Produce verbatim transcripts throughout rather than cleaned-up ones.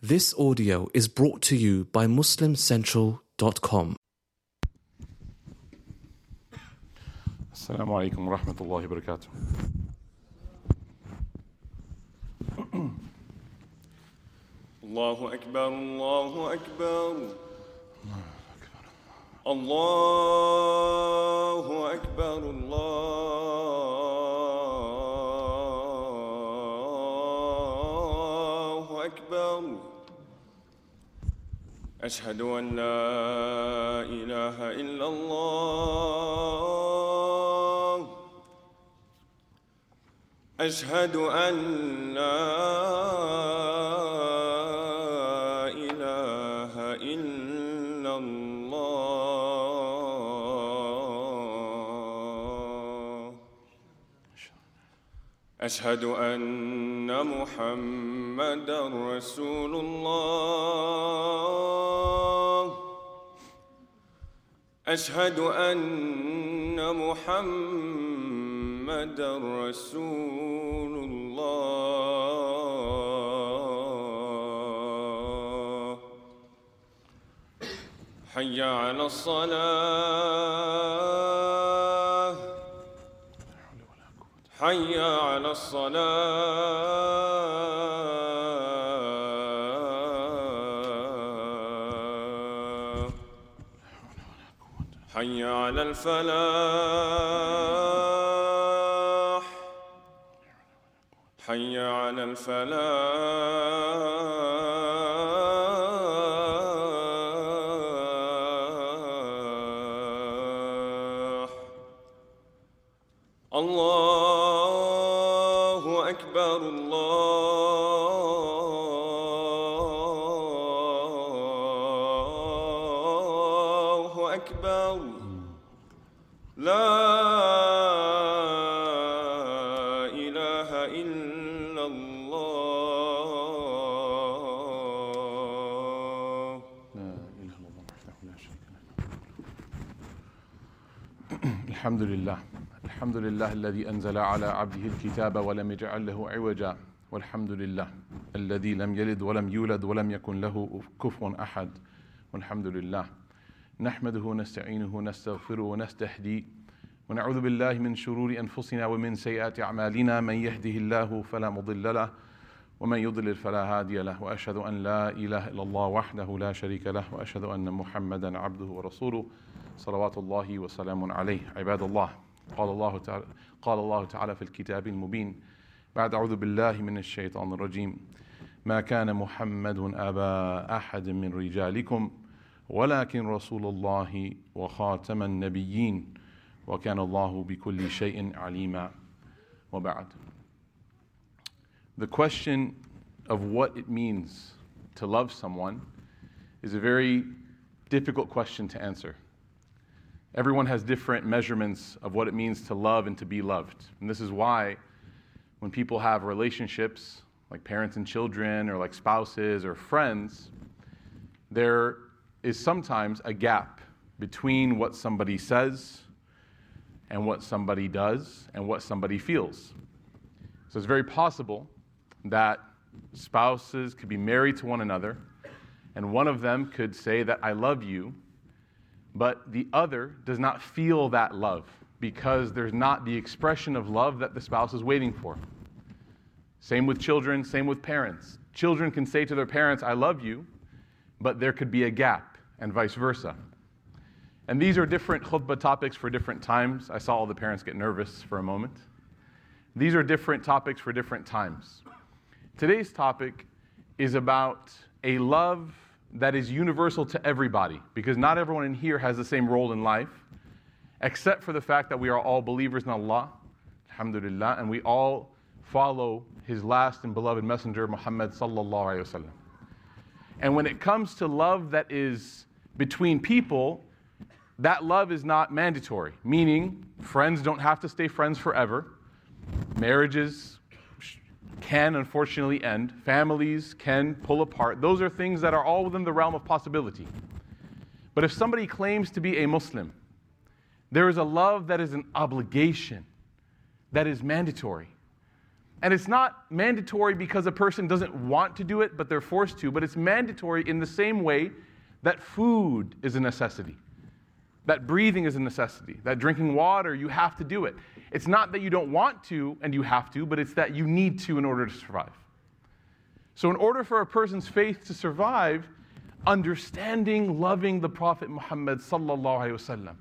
This audio is brought to you by muslim central dot com. Assalamu alaikum wa rahmatullahi wa barakatuh. Allahu Akbar, Allahu Akbar. Allahu Akbar, Allahu Akbar. أشهد أن لا إله إلا الله. أشهد أن لا إله إلا الله. أشهد أن محمدًا رسول الله. أشهد أن محمدًا رسول الله. حي على الصلاة. حي على الصلاة. حي على الفلاح. حي على الفلاح. الله أكبر، الله أكبر. لا إله إلا الله. لا إله إلا الله وحده لا شريك له. الحمد لله الحمد لله الذي أنزل على عبده الكتاب ولم يجعل له عوجا، والحمد لله الذي لم يلد ولم يولد ولم يكن له كفوا أحد، والحمد لله نحمده ونستعينه نستغفره ونستهديه ونعوذ بالله من شرور أنفسنا ومن سيئات أعمالنا، من يهده الله فلا مضل له ومن يضلل فلا هادي له، وأشهد أن لا إله إلا الله وحده لا شريك له، وأشهد أن محمدا عبده ورسوله صلوات الله وسلام عليه. عباد الله، قال الله تعالى قال الله تعالى في الكتاب المبين بعد أعوذ بالله من الشيطان الرجيم: ما كان محمد أبا أحد من رجالكم ولكن رسول الله وخاتم النبيين وكان الله بكل شيء عليما. وبعد. The question of what it means to love someone is a very difficult question to answer. Everyone has different measurements of what it means to love and to be loved. And this is why when people have relationships like parents and children or like spouses or friends, there is sometimes a gap between what somebody says and what somebody does and what somebody feels. So it's very possible that spouses could be married to one another and one of them could say that I love you, but the other does not feel that love because there's not the expression of love that the spouse is waiting for. Same with children, same with parents. Children can say to their parents, I love you, but there could be a gap, and vice versa. And these are different khutbah topics for different times. I saw all the parents get nervous for a moment. These are different topics for different times. Today's topic is about a love that is universal to everybody, because not everyone in here has the same role in life, except for the fact that we are all believers in Allah, alhamdulillah, and we all follow His last and beloved messenger, Muhammad sallallahu alayhi wa sallam. And when it comes to love that is between people, that love is not mandatory, meaning friends don't have to stay friends forever. Marriages can unfortunately end. Families can pull apart. Those are things that are all within the realm of possibility. But if somebody claims to be a Muslim, there is a love that is an obligation, that is mandatory. And it's not mandatory because a person doesn't want to do it, but they're forced to, but it's mandatory in the same way that food is a necessity, that breathing is a necessity, that drinking water, you have to do it. It's not that you don't want to and you have to, but it's that you need to in order to survive. So in order for a person's faith to survive, understanding, loving the Prophet Muhammad sallallahu alaihi wasallam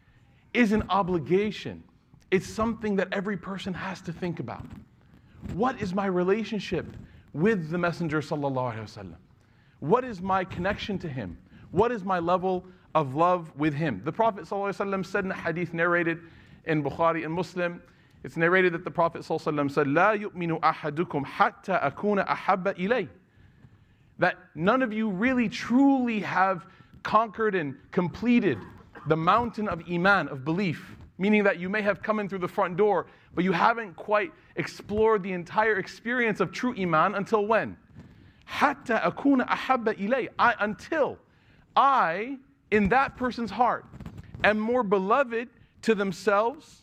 is an obligation. It's something that every person has to think about. What is my relationship with the Messenger sallallahu alaihi wasallam? What is my connection to him? What is my level of love with him? The Prophet sallallahu alaihi wasallam said in a hadith narrated in Bukhari and Muslim, it's narrated that the Prophet sallallahu alaihi wasallam said, "La yu'minu ahadukum hatta akuna ahabba ilay." That none of you really truly have conquered and completed the mountain of iman, of belief, meaning that you may have come in through the front door, but you haven't quite explored the entire experience of true iman until when? Hatta akuna ahabba ilay. I, until I, in that person's heart, am more beloved to themselves,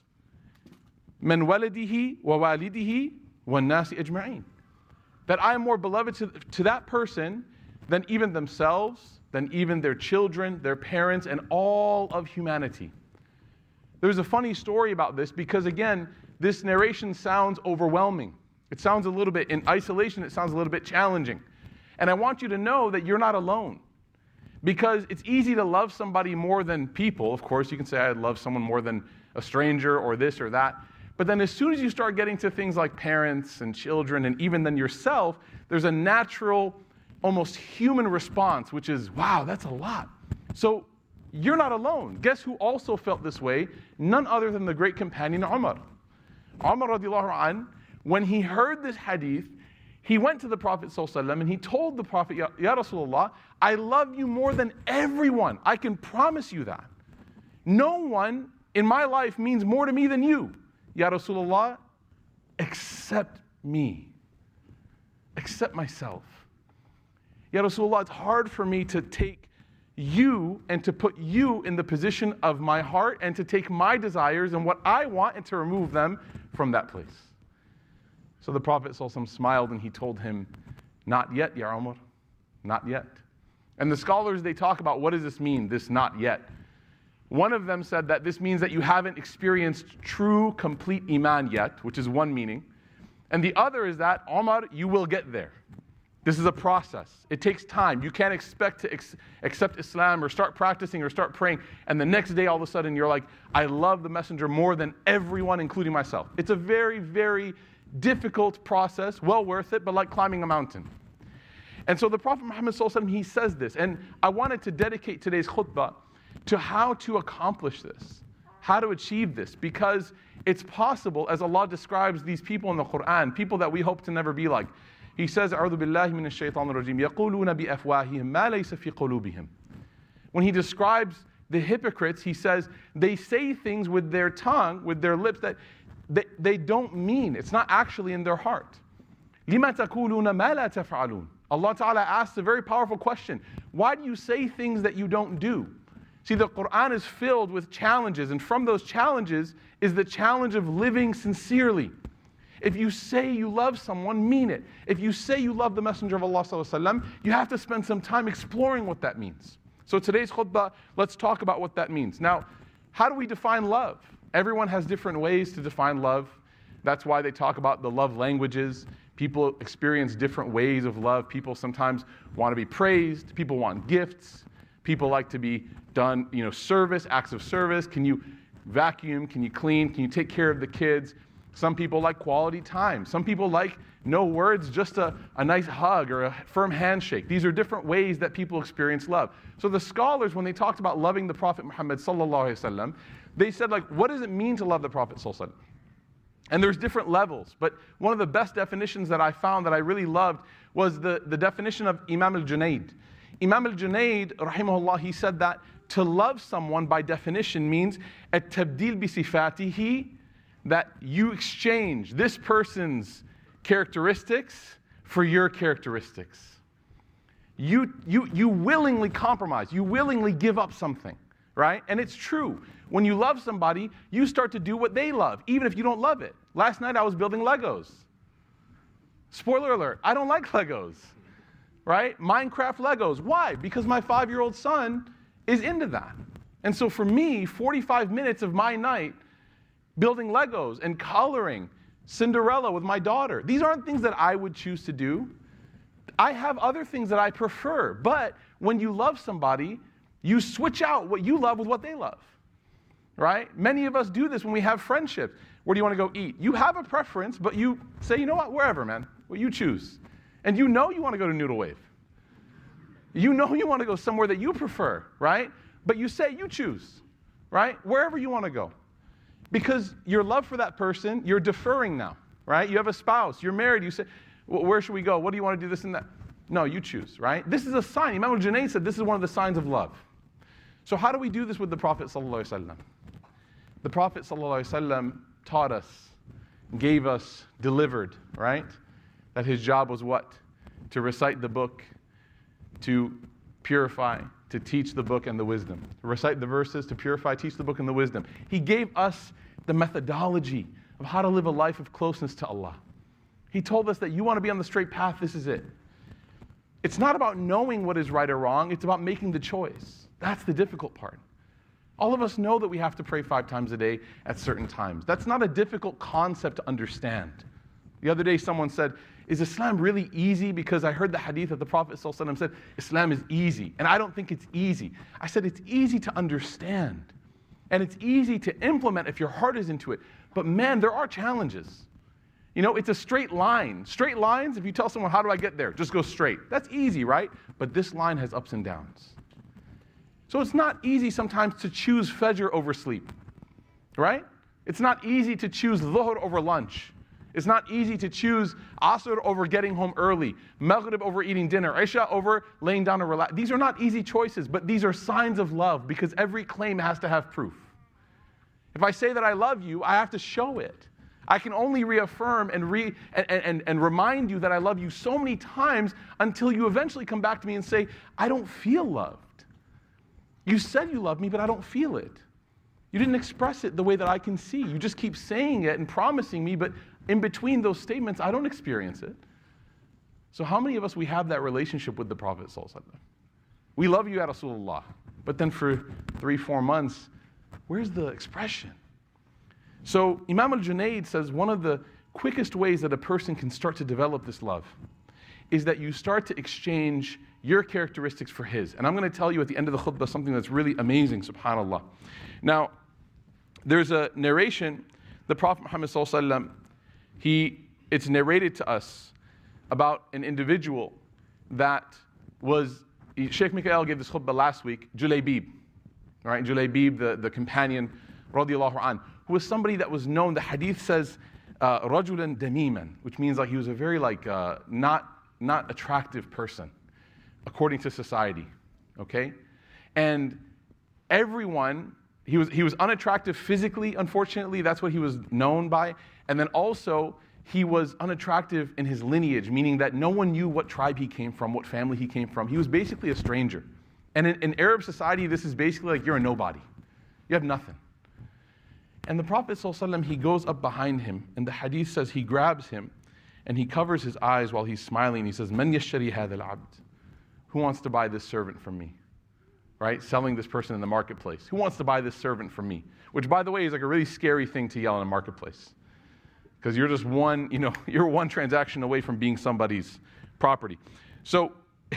min waladihi wa walidihi wa nasi ajma'in. That I am more beloved to, to that person than even themselves, than even their children, their parents, and all of humanity. There's a funny story about this because, again, this narration sounds overwhelming. It sounds a little bit, in isolation, it sounds a little bit challenging. And I want you to know that you're not alone. Because it's easy to love somebody more than people. Of course, you can say, I love someone more than a stranger or this or that. But then as soon as you start getting to things like parents and children and even then yourself, there's a natural, almost human response, which is, wow, that's a lot. So you're not alone. Guess who also felt this way? None other than the great companion Umar. Umar radiallahu anh, when he heard this hadith, he went to the Prophet ﷺ and he told the Prophet, Ya, Ya Rasulullah, I love you more than everyone. I can promise you that. No one in my life means more to me than you, Ya Rasulullah, except me, except myself. Ya Rasulullah, it's hard for me to take you and to put you in the position of my heart and to take my desires and what I want and to remove them from that place. So the Prophet ﷺ smiled and he told him, not yet, Ya Umar, not yet. And the scholars, they talk about what does this mean, this not yet. One of them said that this means that you haven't experienced true, complete iman yet, which is one meaning. And the other is that, Umar, you will get there. This is a process. It takes time. You can't expect to ex- accept Islam or start practicing or start praying, and the next day all of a sudden you're like, I love the Messenger more than everyone, including myself. It's a very, very difficult process, well worth it, but like climbing a mountain. And so the Prophet Muhammad sallallahu alaihi wasallam, he says this, and I wanted to dedicate today's khutbah to how to accomplish this, how to achieve this, because it's possible, as Allah describes these people in the Quran, people that we hope to never be like. He says, أعوذ بالله من الشيطان الرجيم يقولون بأفواههم ما ليس في قلوبهم. When he describes the hypocrites, he says, they say things with their tongue, with their lips, that they, they don't mean. It's not actually in their heart. لِمَا تَقُولُونَ مَا لَا تَفْعَلُونَ. Allah Ta'ala asks a very powerful question. Why do you say things that you don't do? See, the Quran is filled with challenges, and from those challenges is the challenge of living sincerely. If you say you love someone, mean it. If you say you love the Messenger of Allah sallallahu alaihi wasallam, you have to spend some time exploring what that means. So today's khutbah, let's talk about what that means. Now, how do we define love? Everyone has different ways to define love. That's why they talk about the love languages. People experience different ways of love. People sometimes want to be praised. People want gifts. People like to be done, you know, service, acts of service. Can you vacuum? Can you clean? Can you take care of the kids? Some people like quality time. Some people like no words, just a, a nice hug or a firm handshake. These are different ways that people experience love. So the scholars, when they talked about loving the Prophet Muhammad sallallahu alaihi wasallam, they said, like, what does it mean to love the Prophet sallallahu alaihi wasallam? And there's different levels, but one of the best definitions that I found that I really loved was the, the definition of Imam al-Junayd. Imam al-Junayd, rahimahullah, he said that to love someone by definition means at-tabdil bi sifatihi, that you exchange this person's characteristics for your characteristics. You, you, you willingly compromise. You willingly give up something, right? And it's true. When you love somebody, you start to do what they love, even if you don't love it. Last night I was building Legos. Spoiler alert, I don't like Legos, right? Minecraft Legos. Why? Because my five-year-old son is into that. And so for me, forty-five minutes of my night building Legos and coloring Cinderella with my daughter, these aren't things that I would choose to do. I have other things that I prefer. But when you love somebody, you switch out what you love with what they love, right? Many of us do this when we have friendships. Where do you want to go eat? You have a preference, but you say, you know what, wherever, man, what you choose. And you know you want to go to Noodle Wave. You know you want to go somewhere that you prefer, right? But you say you choose, right? Wherever you want to go. Because your love for that person, you're deferring now, right? You have a spouse, you're married, you say, well, where should we go? What do you want to do, this and that? No, you choose, right? This is a sign. Imam al-Junayd said this is one of the signs of love. So how do we do this with the Prophet sallallahu alaihi wasallam? The Prophet sallallahu alaihi wasallam taught us, gave us, delivered, right? That his job was what? To recite the book, to purify, to teach the book and the wisdom. To recite the verses, to purify, teach the book and the wisdom. He gave us the methodology of how to live a life of closeness to Allah. He told us that you want to be on the straight path, this is it. It's not about knowing what is right or wrong, it's about making the choice. That's the difficult part. All of us know that we have to pray five times a day at certain times. That's not a difficult concept to understand. The other day someone said, is Islam really easy? Because I heard the hadith that the Prophet ﷺ said, Islam is easy. And I don't think it's easy. I said, it's easy to understand. And it's easy to implement if your heart is into it. But man, there are challenges. You know, it's a straight line. Straight lines, if you tell someone, how do I get there? Just go straight. That's easy, right? But this line has ups and downs. So it's not easy sometimes to choose Fajr over sleep, right? It's not easy to choose Dhuhr over lunch. It's not easy to choose Asr over getting home early, Maghrib over eating dinner, Isha over laying down and relax. These are not easy choices, but these are signs of love because every claim has to have proof. If I say that I love you, I have to show it. I can only reaffirm and, re, and, and, and remind you that I love you so many times until you eventually come back to me and say, I don't feel loved. You said you love me, but I don't feel it. You didn't express it the way that I can see. You just keep saying it and promising me, but in between those statements, I don't experience it. So how many of us, we have that relationship with the Prophet ﷺ? We love you, Ya Rasulullah. But then for three, four months, where's the expression? So Imam al-Junayd says one of the quickest ways that a person can start to develop this love is that you start to exchange your characteristics for his. And I'm going to tell you at the end of the khutbah something that's really amazing, subhanAllah. Now, there's a narration, the Prophet Muhammad sallallahu alaihi wasallam, he, it's narrated to us about an individual that was, Sheikh Mikael gave this khutbah last week, Julaybib, right? Julaybib, the, the companion, radiallahu anh, who was somebody that was known, the hadith says, uh, rajulan damiman, which means like he was a very like, uh, not, not attractive person, according to society, okay? And everyone, he was, he was unattractive physically, unfortunately, that's what he was known by. And then also, he was unattractive in his lineage, meaning that no one knew what tribe he came from, what family he came from. He was basically a stranger. And in, in Arab society, this is basically like you're a nobody. You have nothing. And the Prophet ﷺ, he goes up behind him, and the hadith says he grabs him, and he covers his eyes while he's smiling. He says, "Man yashtari hadha al-abd?" Who wants to buy this servant from me? Right? Selling this person in the marketplace. Who wants to buy this servant from me? Which, by the way, is like a really scary thing to yell in a marketplace. Because you're just one, you know, you're one transaction away from being somebody's property. So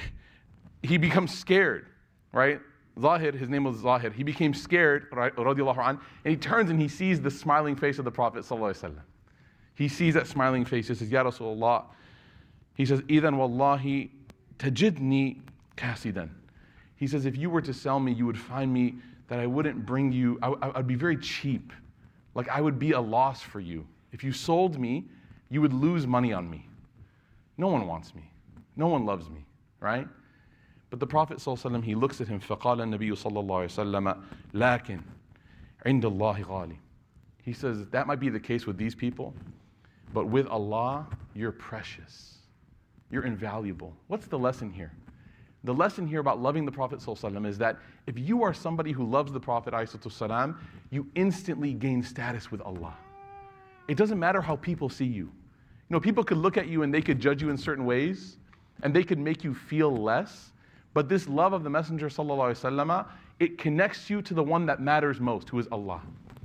he becomes scared, right? Zahir, his name was Zahir. He became scared, right, radiallahu anh, and he turns and he sees the smiling face of the Prophet sallallahu alaihi wasallam. He sees that smiling face. He says, "Ya Rasulullah." He says, "Idhan wallahi tajidni kasidan." He says, if you were to sell me, you would find me that I wouldn't bring you, I, I, I'd be very cheap. Like I would be a loss for you. If you sold me, you would lose money on me. No one wants me. No one loves me, right? But the Prophet ﷺ, he looks at him, فَقَالَ النَّبِيُّ صَلَّى اللَّهُ عَلَيْهِ وَسَلَّمَ لَكِنْ عِنْدَ اللَّهِ غَالِ. He says, that might be the case with these people, but with Allah, you're precious. You're invaluable. What's the lesson here? The lesson here about loving the Prophet ﷺ is that if you are somebody who loves the Prophet ﷺ, you instantly gain status with Allah. It doesn't matter how people see you. You know, people could look at you and they could judge you in certain ways, and they could make you feel less. But this love of the Messenger sallallahu alaihi wasallam, it connects you to the one that matters most, who is Allah.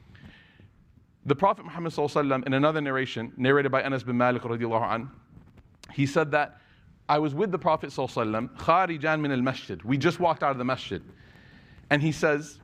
The Prophet Muhammad sallallahu alaihi wasallam, in another narration, narrated by Anas bin Malik radiallahu anhu, he said that I was with the Prophet sallallahu alaihi wasallam, kharijan min al-masjid. We just walked out of the masjid. And he says,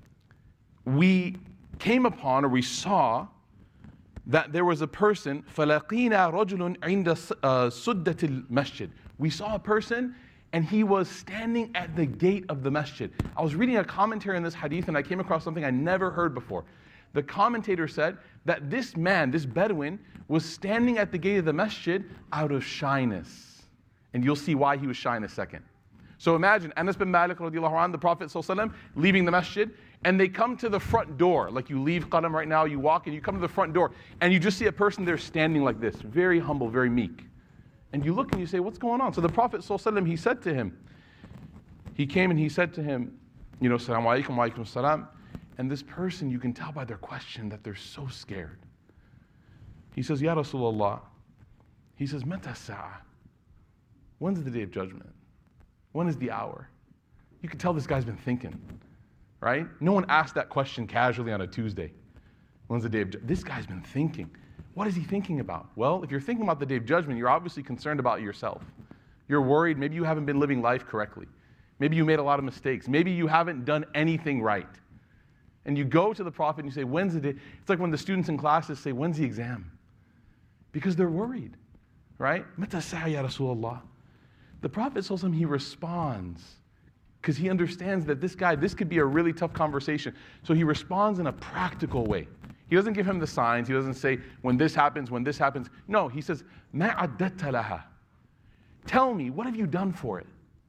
we came upon, or we saw, that there was a person, فَلَقِينَا رَجُلٌ عِنْدَ سُدَّةِ الْمَسْجِدِ. We saw a person, and he was standing at the gate of the masjid. I was reading a commentary on this hadith, and I came across something I never heard before. The commentator said that this man, this Bedouin, was standing at the gate of the masjid out of shyness. And you'll see why he was shy in a second. So imagine Anas bin Malik radiallahu anhu, the Prophet sallallahu alaihi wasallam, leaving the masjid, and they come to the front door. Like you leave Qadam right now, you walk and you come to the front door, and you just see a person there standing like this, very humble, very meek. And you look and you say, what's going on? So the Prophet sallallahu alaihi wasallam, he said to him, he came and he said to him, you know, Assalamu alaikum, wa alaikum assalam. And this person, you can tell by their question that they're so scared. He says, Ya Rasulullah, he says, Mata sa'a? When's the day of judgment? When is the hour? You can tell this guy's been thinking, right? No one asked that question casually on a Tuesday. When's the day of judgment? This guy's been thinking. What is he thinking about? Well, if you're thinking about the day of judgment, you're obviously concerned about yourself. You're worried. Maybe you haven't been living life correctly. Maybe you made a lot of mistakes. Maybe you haven't done anything right. And you go to the Prophet and you say, when's the day? It's like when the students in classes say, when's the exam? Because they're worried, right? Mata sa'a ya Rasulullah. The Prophet sallallahu alaihi wasallam, he responds because he understands that this guy, this could be a really tough conversation. So he responds in a practical way. He doesn't give him the signs. He doesn't say, when this happens, when this happens. No, he says, مَا عَدَّتَ لَهَا. Tell me, what have you done for it?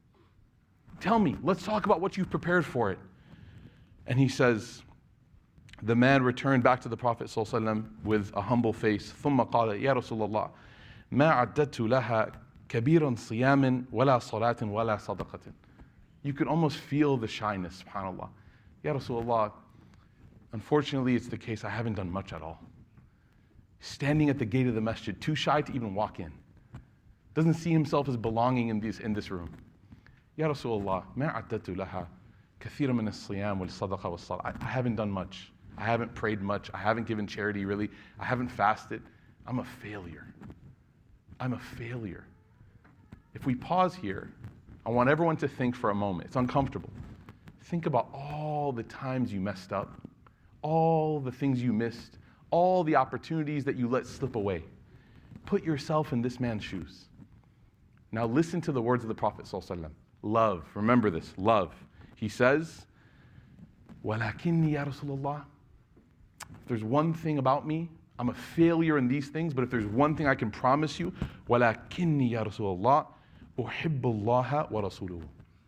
Tell me, let's talk about what you've prepared for it. And he says, the man returned back to the Prophet ﷺ with a humble face. ثُمَّ قَالَ يَا رَسُولَ اللَّهِ مَا عَدَّتُ لَهَا كَبِيرًا صِيَامٍ وَلَا صَلَاةٍ وَلَا صَدَقَةٍ. You can almost feel the shyness, subhanAllah. Ya Rasulullah, unfortunately it's the case I haven't done much at all. Standing at the gate of the masjid, too shy to even walk in. Doesn't see himself as belonging in this, in this room. Ya Rasulullah, مَا عَدَّتُ لَهَا كَثِيرًا مِنَ الصِّيَامِ وَالصَّدَقَةِ وَالصَّلَاةِ. I haven't done much. I haven't prayed much. I haven't given charity really. I haven't fasted. I'm a failure. I'm a failure. If we pause here, I want everyone to think for a moment. It's uncomfortable. Think about all the times you messed up, all the things you missed, all the opportunities that you let slip away. Put yourself in this man's shoes. Now listen to the words of the Prophet ﷺ. Love, remember this, love. He says, وَلَكِنِّي يَا رَسُولَ اللَّهِ. If there's one thing about me, I'm a failure in these things, but if there's one thing I can promise you, وَلَكِنِّي يَا رَسُولَ اللَّهِ أُحِبُّ اللَّهَ وَرَسُولُهُ.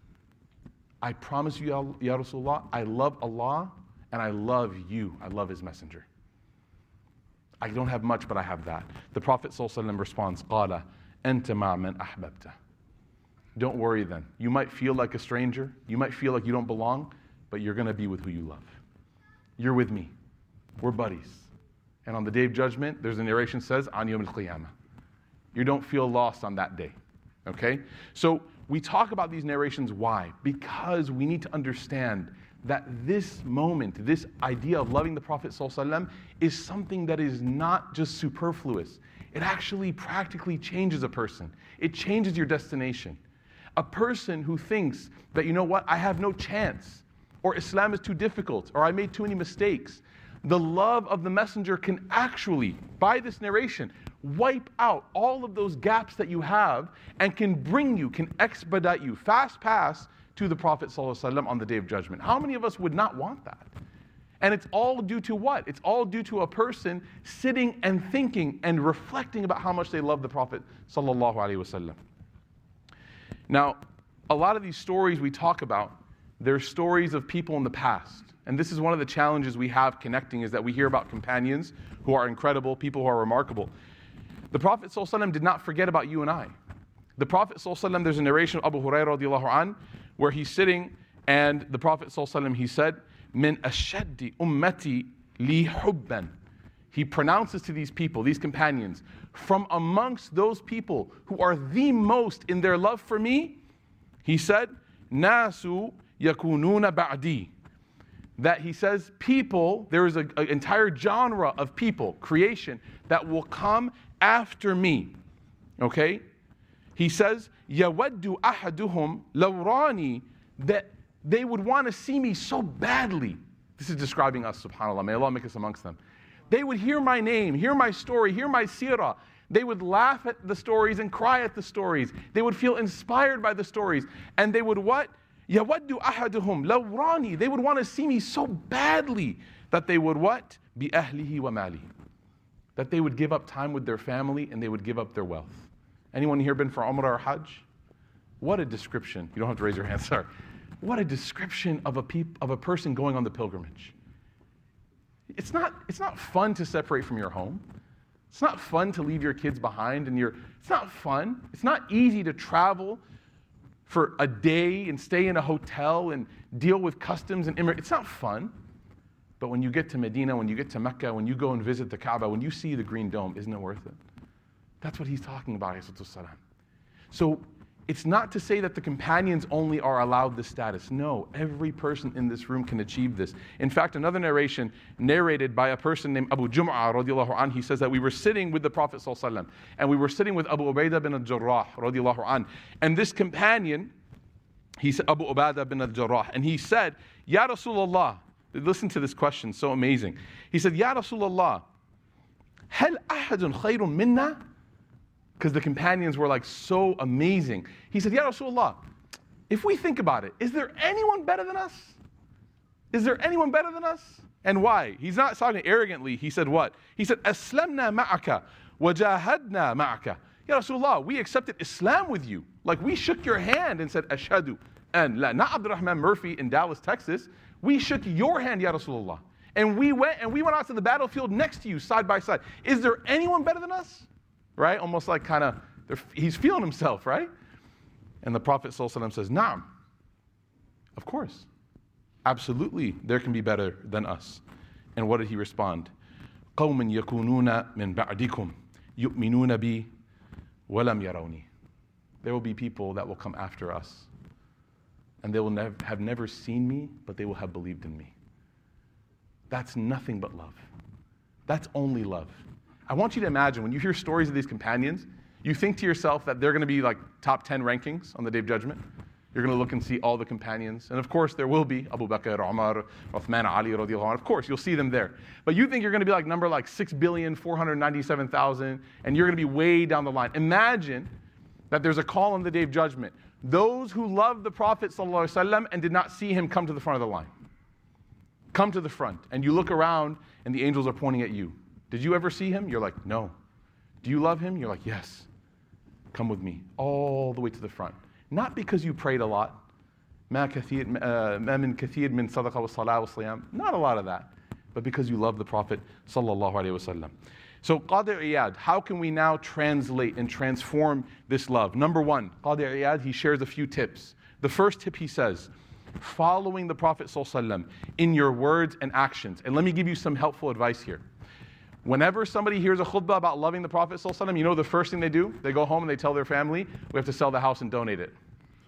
I promise you, Ya Rasulullah, I love Allah and I love you. I love His Messenger. I don't have much, but I have that. The Prophet ﷺ responds, قَالَ أَنْتَ مَعْ مَنْ أَحْبَبْتَ. Don't worry then. You might feel like a stranger. You might feel like you don't belong, but you're going to be with who you love. You're with me. We're buddies. And on the day of judgment, there's a narration that says, عَنْ يَوْمِ الْقِيَامَةِ. You don't feel lost on that day. Okay? So we talk about these narrations. Why? Because we need to understand that this moment, this idea of loving the Prophet ﷺ is something that is not just superfluous. It actually practically changes a person. It changes your destination. A person who thinks that, you know what, I have no chance, or Islam is too difficult, or I made too many mistakes, the love of the Messenger can actually, by this narration, wipe out all of those gaps that you have and can bring you, can expedite you, fast pass to the Prophet ﷺ on the Day of Judgment. How many of us would not want that? And it's all due to what? It's all due to a person sitting and thinking and reflecting about how much they love the Prophet ﷺ. Now, a lot of these stories we talk about, they're stories of people in the past. And this is one of the challenges we have connecting, is that we hear about companions who are incredible, people who are remarkable. The Prophet ﷺ did not forget about you and I. The Prophet ﷺ, there's a narration of Abu Hurairah radiallahu anh, where he's sitting and the Prophet ﷺ, he said, min ashaddi ummati li hubban. He pronounces to these people, these companions, from amongst those people who are the most in their love for me, he said, Nasu yakununa ba'di. That he says, people, there is an entire genre of people, creation, that will come after me. Okay? He says, yawaddu ahaduhum lawrani, that they would want to see me so badly. This is describing us, subhanAllah. May Allah make us amongst them. They would hear my name, hear my story, hear my seerah. They would laugh at the stories and cry at the stories. They would feel inspired by the stories. And they would what? Yawaddu ahaduhum lawrani. They would want to see me so badly that they would what? Bi ahlihi wa mali. That they would give up time with their family and they would give up their wealth. Anyone here been for Umrah or Hajj? What a description. You don't have to raise your hand, sorry. What a description of a peop, of a person going on the pilgrimage. It's not, it's not fun to separate from your home. It's not fun to leave your kids behind and you're, it's not fun. It's not easy to travel for a day and stay in a hotel and deal with customs and immigrants. It's not fun. But when you get to Medina, when you get to Mecca, when you go and visit the Kaaba, when you see the green dome, isn't it worth it? That's what he's talking about, alayhi salatu wassalam. So it's not to say that the companions only are allowed this status. No, every person in this room can achieve this. In fact, another narration narrated by a person named Abu Jum'ah radiallahu anh, he says that we were sitting with the Prophet sallallahu alaihi wasallam, and we were sitting with Abu Ubaidah bin al-Jarrah radiallahu anh, and this companion, he said, Abu Ubaidah bin al-Jarrah, and he said, Ya Rasulullah, listen to this question, so amazing. He said, Ya Rasulullah, hal ahadun khayrun minna? Because the companions were like so amazing. He said, Ya Rasulullah, if we think about it, is there anyone better than us? Is there anyone better than us? And why? He's not talking arrogantly. He said what? He said, Aslamna ma'aka wa jahadna ma'aka. Ya Rasulullah, we accepted Islam with you. Like we shook your hand and said, Ashhadu an la. Not Abdurrahman Murphy in Dallas, Texas. We shook your hand, Ya Rasulullah. And we went and we went out to the battlefield next to you, side by side. Is there anyone better than us? Right? Almost like kind of, he's feeling himself, right? And the Prophet ﷺ says, Naam. Of course. Absolutely, there can be better than us. And what did he respond? قَوْمٍ يَكُونُونَ مِنْ بَعْدِكُمْ يُؤْمِنُونَ بِي وَلَمْ يَرَوْنِي. There will be people that will come after us. And they will nev- have never seen me, but they will have believed in me. That's nothing but love. That's only love. I want you to imagine, when you hear stories of these companions, you think to yourself that they're going to be like top ten rankings on the Day of Judgment. You're going to look and see all the companions. And of course, there will be Abu Bakr, Umar, Uthman, Ali, radiallahu anhu. Of course, you'll see them there. But you think you're going to be like number like six billion four hundred ninety-seven thousand, and you're going to be way down the line. Imagine that there's a call on the Day of Judgment. Those who loved the Prophet ﷺ and did not see him come to the front of the line. Come to the front. And you look around, and the angels are pointing at you. Did you ever see him? You're like, no. Do you love him? You're like, yes. Come with me. All the way to the front. Not because you prayed a lot. ما كثير ما من كثير من صدقة والصلاة والصيام. Not a lot of that. But because you love the Prophet sallallahu alaihi wasallam. So Qadi Iyad, how can we now translate and transform this love? Number one, Qadi Iyad, he shares a few tips. The first tip he says, following the Prophet sallallahu alaihi wasallam in your words and actions. And let me give you some helpful advice here. Whenever somebody hears a khutbah about loving the Prophet ﷺ, you know the first thing they do? They go home and they tell their family, we have to sell the house and donate it.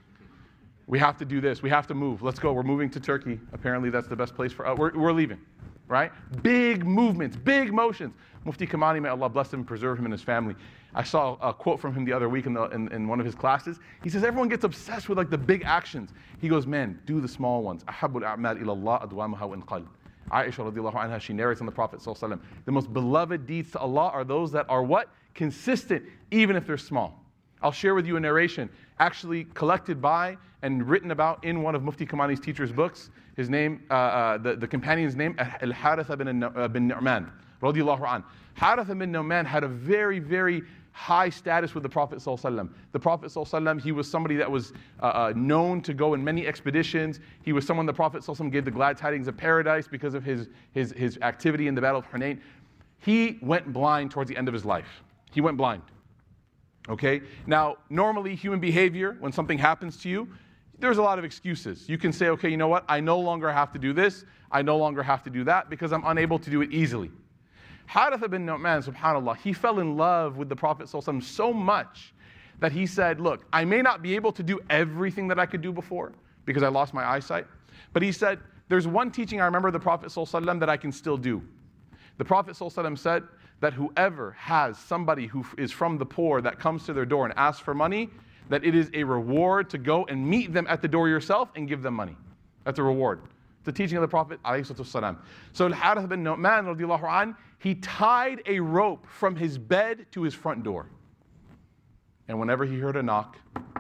We have to do this. We have to move. Let's go. We're moving to Turkey. Apparently that's the best place for us. We're, we're leaving, right? Big movements, big motions. Mufti Kamani, may Allah bless him and preserve him and his family. I saw a quote from him the other week in, the, in, in one of his classes. He says, everyone gets obsessed with like the big actions. He goes, man, do the small ones. أَحَبُّ الْأَعْمَالِ إِلَى اللَّهِ أَدْوَامُهَا وَإِنْ قَلَّ. Aisha radiallahu anha, she narrates on the Prophet sallallahu alaihi wasallam, the most beloved deeds to Allah are those that are what? Consistent, even if they're small. I'll share with you a narration actually collected by and written about in one of Mufti Kamani's teacher's books. His name, uh, uh, the, the companion's name, Al-Haritha bin, uh, bin Nu'man, radiallahu anh. Haritha bin Nu'man had a very, very high status with the Prophet ﷺ. The Prophet ﷺ, he was somebody that was uh, uh, known to go in many expeditions. He was someone the Prophet ﷺ gave the glad tidings of paradise because of his, his, his activity in the Battle of Hunayn. He went blind towards the end of his life. He went blind. Okay? Now, normally human behavior, when something happens to you, there's a lot of excuses. You can say, okay, you know what? I no longer have to do this. I no longer have to do that because I'm unable to do it easily. Haritha bin Nu'man, subhanAllah, he fell in love with the Prophet ﷺ so much that he said, look, I may not be able to do everything that I could do before because I lost my eyesight, but he said, there's one teaching I remember the Prophet ﷺ that I can still do. The Prophet ﷺ said that whoever has somebody who is from the poor that comes to their door and asks for money, that it is a reward to go and meet them at the door yourself and give them money. That's a reward. The teaching of the Prophet ﷺ. So Al-Harith bin Nu'man radiallahu anh, he tied a rope from his bed to his front door. And whenever he heard a knock,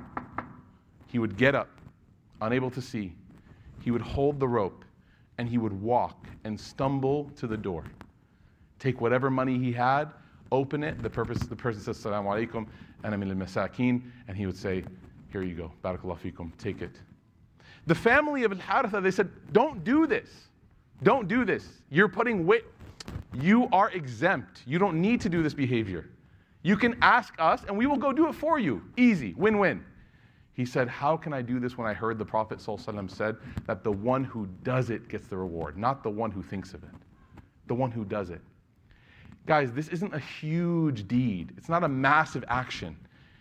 he would get up, unable to see. He would hold the rope and he would walk and stumble to the door. Take whatever money he had, open it. The, purpose, the person says, Assalamu alaikum, ana min al-masakin, and he would say, here you go, barakallahu fikum, take it. The family of Al-Haritha, they said, don't do this. Don't do this. You're putting weight. You are exempt. You don't need to do this behavior. You can ask us and we will go do it for you. Easy, win-win. He said, how can I do this when I heard the Prophet ﷺ said that the one who does it gets the reward, not the one who thinks of it. The one who does it. Guys, this isn't a huge deed. It's not a massive action.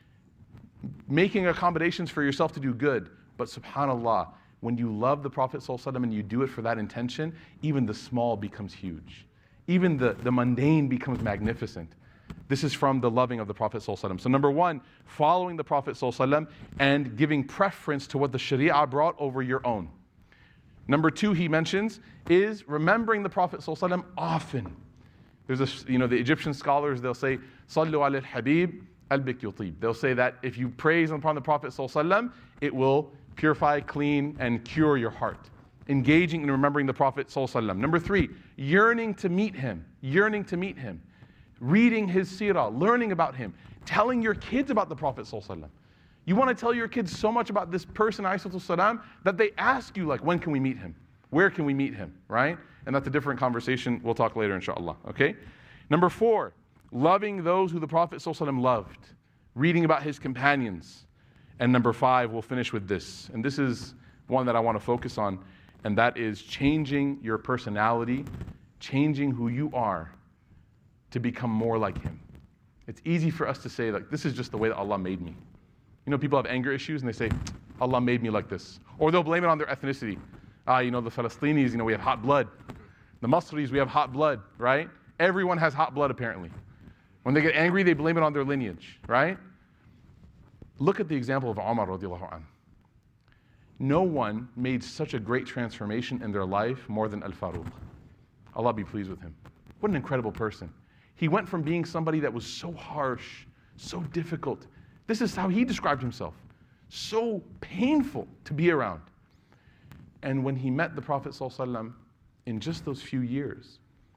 Making accommodations for yourself to do good. But subhanAllah, when you love the Prophet ﷺ and you do it for that intention, even the small becomes huge. Even the, the mundane becomes magnificent. This is from the loving of the Prophet ﷺ. So number one, following the Prophet ﷺ and giving preference to what the Sharia brought over your own. Number two, he mentions, is remembering the Prophet ﷺ often. There's a, you know, the Egyptian scholars, they'll say, Sallu ala al-Habib al-Bik yutib. They'll say that if you praise upon the Prophet ﷺ, it will purify, clean, and cure your heart. Engaging in remembering the Prophet ﷺ. Number three, yearning to meet him. Yearning to meet him. Reading his seerah, learning about him, telling your kids about the Prophet ﷺ. You want to tell your kids so much about this person, ﷺ, that they ask you, like, when can we meet him? Where can we meet him, right? And that's a different conversation. We'll talk later, inshallah, okay? Number four, loving those who the Prophet ﷺ loved, reading about his companions. And number five, we'll finish with this. And this is one that I want to focus on, and that is changing your personality, changing who you are, to become more like him. It's easy for us to say, like, this is just the way that Allah made me. You know, people have anger issues and they say, Allah made me like this. Or they'll blame it on their ethnicity. Ah, you know, the Palestinians, you know, we have hot blood. The Masris, we have hot blood, right? Everyone has hot blood, apparently. When they get angry, they blame it on their lineage, right? Look at the example of Umar radiallahu anh. No one made such a great transformation in their life more than Al-Faruq. Allah be pleased with him. What an incredible person. He went from being somebody that was so harsh, so difficult. This is how he described himself. So painful to be around. And when he met the Prophet ﷺ in just those few years,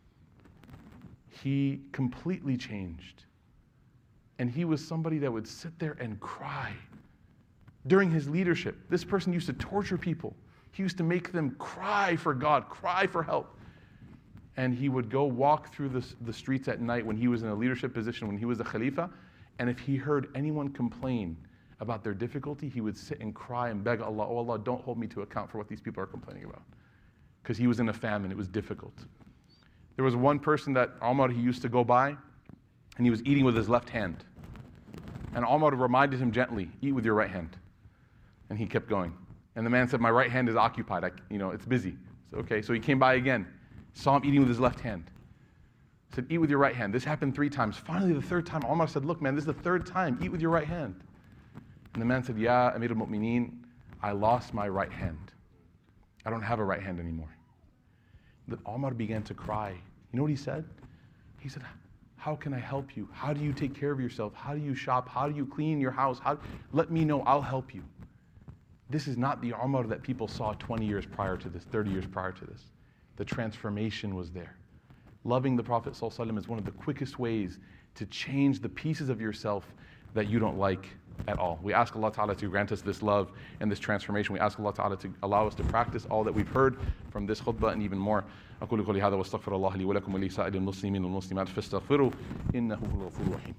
he completely changed. And he was somebody that would sit there and cry. During his leadership, this person used to torture people. He used to make them cry for God, cry for help. And he would go walk through the, the streets at night when he was in a leadership position, when he was a Khalifa, and if he heard anyone complain about their difficulty, he would sit and cry and beg Allah, oh Allah, don't hold me to account for what these people are complaining about. Because he was in a famine, it was difficult. There was one person that Umar, he used to go by, and he was eating with his left hand. And Umar reminded him gently, eat with your right hand. And he kept going. And the man said, my right hand is occupied, I, you know, it's busy. So, okay, so he came by again. Saw him eating with his left hand. Said, eat with your right hand. This happened three times. Finally, the third time, Umar said, look, man, this is the third time. Eat with your right hand. And the man said, Ya Amir al-Mu'mineen, I lost my right hand. I don't have a right hand anymore. Then Umar began to cry. You know what he said? He said, how can I help you? How do you take care of yourself? How do you shop? How do you clean your house? How? Let me know, I'll help you. This is not the Umar that people saw twenty years prior to this, thirty years prior to this. The transformation was there. Loving the Prophet ﷺ is one of the quickest ways to change the pieces of yourself that you don't like at all. We ask Allah Ta'ala to grant us this love and this transformation. We ask Allah Ta'ala to allow us to practice all that we've heard from this khutbah and even more. أقول قولي هذا واستغفر الله لي ولكم ولسائر المسلمين والمسلمات فاستغفروا إنه هو الغفور الرحيم.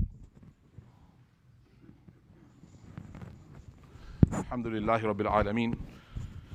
الحمد لله رب العالمين.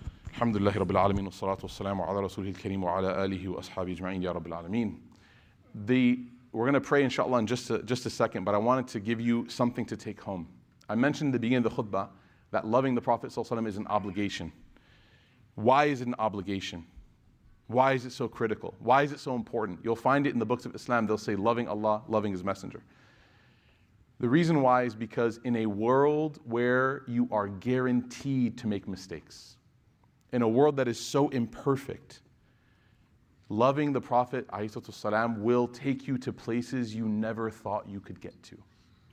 الحمد لله رب العالمين والصلاة والسلام على رسوله الكريم وعلى آله وأصحابه أجمعين يا رب العالمين. The, we're going to pray inshallah in just a, just a second, but I wanted to give you something to take home. I mentioned at the beginning of the khutbah that loving the Prophet ﷺ is an obligation. Why is it an obligation? Why is it so critical? Why is it so important? You'll find it in the books of Islam. They'll say loving Allah, loving His Messenger. The reason why is because in a world where you are guaranteed to make mistakes, in a world that is so imperfect, loving the Prophet ﷺ will take you to places you never thought you could get to.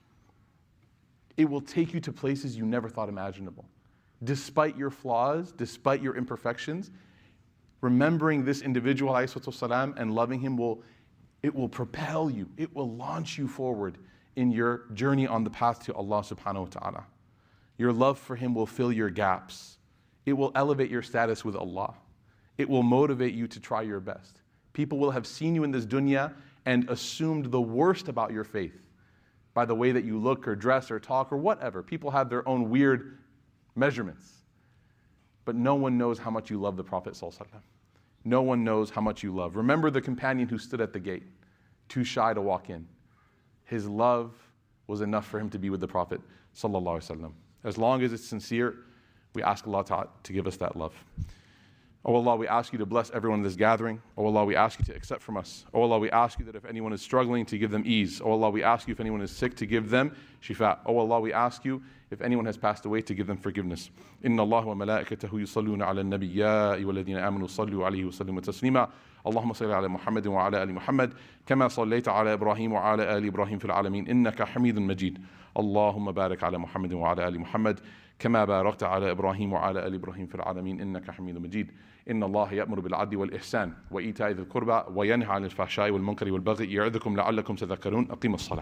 It will take you to places you never thought imaginable. Despite your flaws, despite your imperfections, remembering this individual ﷺ and loving him will, it will propel you, it will launch you forward in your journey on the path to Allah subhanahu wa ta'ala. Your love for him will fill your gaps. It will elevate your status with Allah. It will motivate you to try your best. People will have seen you in this dunya and assumed the worst about your faith by the way that you look or dress or talk or whatever. People have their own weird measurements. But no one knows how much you love the Prophet ﷺ. No one knows how much you love. Remember the companion who stood at the gate, too shy to walk in. His love was enough for him to be with the Prophet ﷺ. As long as it's sincere, we ask Allah Ta'ala to give us that love. Oh Allah, we ask you to bless everyone in this gathering. Oh Allah, we ask you to accept from us. Oh Allah, we ask you that if anyone is struggling, to give them ease. Oh Allah, we ask you if anyone is sick, to give them shifa. Oh Allah, we ask you if anyone has passed away, to give them forgiveness. Inna Allah wa malaikatahu yusalluna ala nabi ya ayyuhalladhina amanu sallu alayhi wa sallimu taslima. اللهم صل على محمد وعلى آل محمد كما صليت على إبراهيم وعلى آل إبراهيم في العالمين إنك حميد مجيد اللهم بارك على محمد وعلى آل محمد كما باركت على إبراهيم وعلى آل إبراهيم في العالمين إنك حميد مجيد إن الله يأمر بالعدل والإحسان وإيتاء ذي القربى وينهى عن الفحشاء والمنكر والبغي يعظكم لعلكم تذكرون أقيموا الصلاة.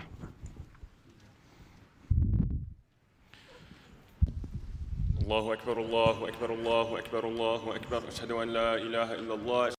الله أكبر الله أكبر الله أكبر الله أكبر أشهد أن لا إله إلا الله